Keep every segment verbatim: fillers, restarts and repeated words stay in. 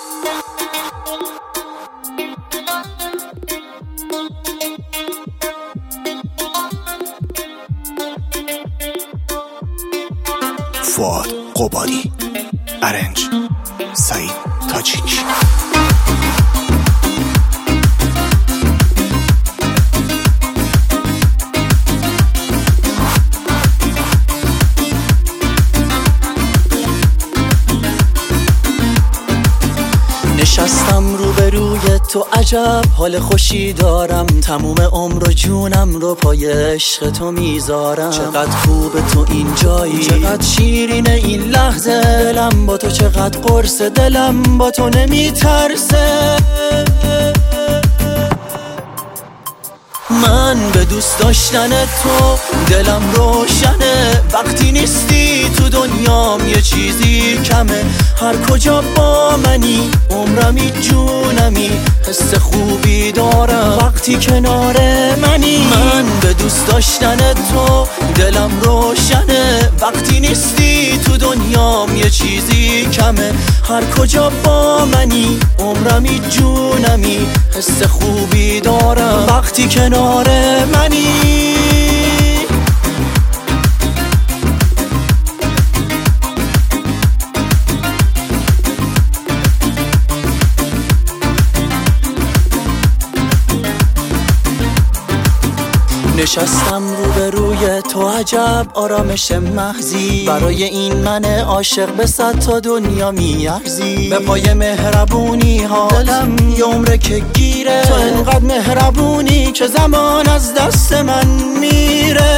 فؤاد قبادی، ارنج سعید تاجیک. نشستم روبروی تو، عجب حال خوشی دارم. تموم عمر و جونم رو پای عشق تو میذارم. چقدر خوبه تو این جایی، چقدر شیرینه این لحظه. دلم با تو چقدر قرصه، دلم با تو نمیترسه. من به دوست داشتن تو دلم روشنه. وقتی نیستی تو دنیام یه چیزی کمه. هر کجا با منی عمرمی جونمی، حس خوبی دارم وقتی کنار منی. من به دوست داشتن تو دلم روشنه. وقتی نیستی تو دنیام یه چیزی کمه. هر کجا با منی عمرمی جونمی، حس خوبی دارم وقتی کنار منی. نشستم روبروی تو، عجب آرامش محضی. برای این من عاشق به صد تا دنیا میارزی. به پای مهربونی ها دلم یه عمره که گیره. تو انقدر مهربونی که زمان از دست من میره.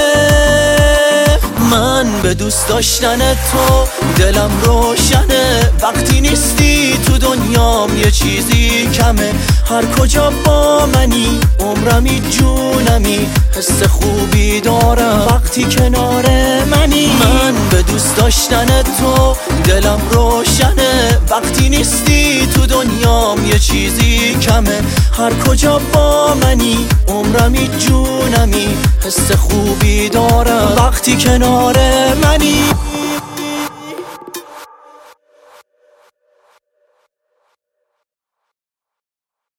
من به دوست داشتن تو دلم روشنه. وقتی نیستی تو دنیام یه چیزی کمه. هر کجا با منی عمرمی جونمی، حس خوبی دارم وقتی کنار منی. من به دوست داشتن تو دلم روشنه. وقتی نیستی تو دنیام یه چیزی کمه. هر کجا با منی عمرمی جونمی، حس خوبی دارم وقتی کنار منی.